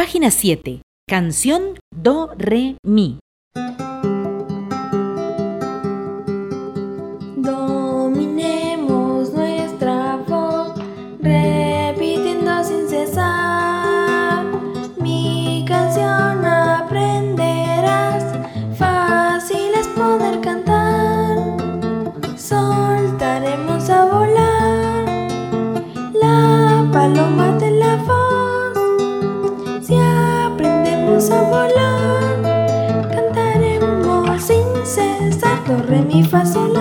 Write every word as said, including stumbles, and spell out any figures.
Página siete. Canción Do, Re, Mi. Dominemos nuestra voz, repitiendo sin cesar. Mi canción aprenderás, fácil es poder cantar. Soltaremos a volar la paloma de la voz. Si aprendemos a volar, cantaremos sin cesar. Do, re, mi, fa, sol,